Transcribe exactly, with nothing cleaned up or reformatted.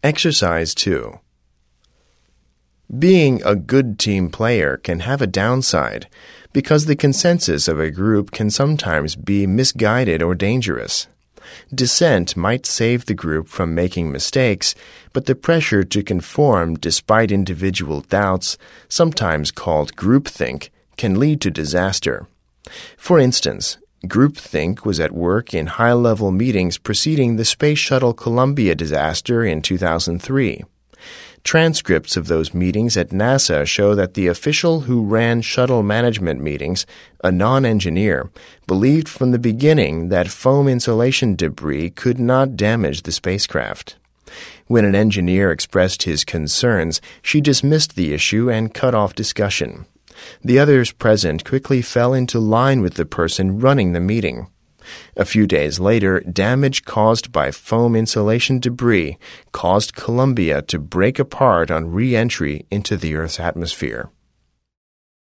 Exercise two. Being a good team player can have a downside because the consensus of a group can sometimes be misguided or dangerous. Dissent might save the group from making mistakes, but the pressure to conform despite individual doubts, sometimes called groupthink, can lead to disaster. For instance, groupthink was at work in high-level meetings preceding the Space Shuttle Columbia disaster in two thousand three. Transcripts of those meetings at NASA show that the official who ran shuttle management meetings, a non-engineer, believed from the beginning that foam insulation debris could not damage the spacecraft. When an engineer expressed his concerns, she dismissed the issue and cut off discussion. The others present quickly fell into line with the person running the meeting. A few days later, damage caused by foam insulation debris caused Columbia to break apart on re-entry into the Earth's atmosphere.